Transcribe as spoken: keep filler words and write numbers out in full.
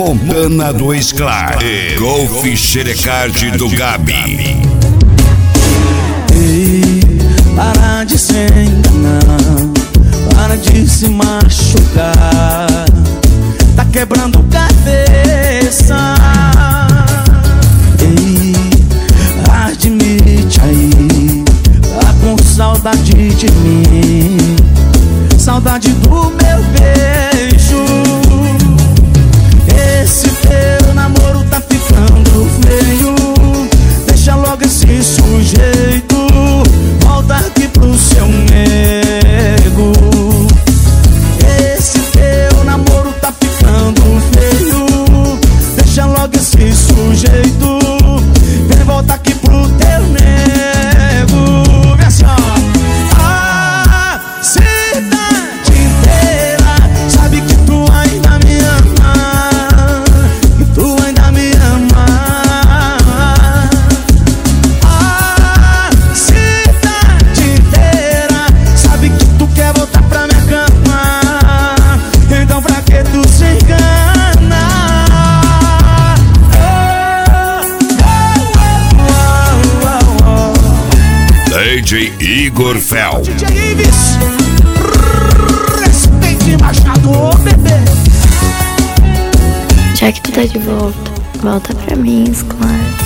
Montana do Sklar e Golf Xerecard do Gabi. Ei, para de se enganar, para de se machucar, tá quebrando cabeça. Ei, admite aí, tá com saudade de mim, saudade do meu beijo. Esse teu namoro tá ficando feio, deixa logo esse sujeito, volta aqui pro seu nego. Esse teu namoro tá ficando feio, deixa logo esse sujeito, vem volta aqui pro teu nego. Vê só. A cidade inteira sabe que tu ainda me ama, que tu ainda me ama. A cidade inteira sabe que tu quer voltar pra minha cama, então pra que tu se engana? D J Igor Fel. D J Ives, respeite Machado, ô bebê. Já que tu tá de volta, volta pra mim, Sklar.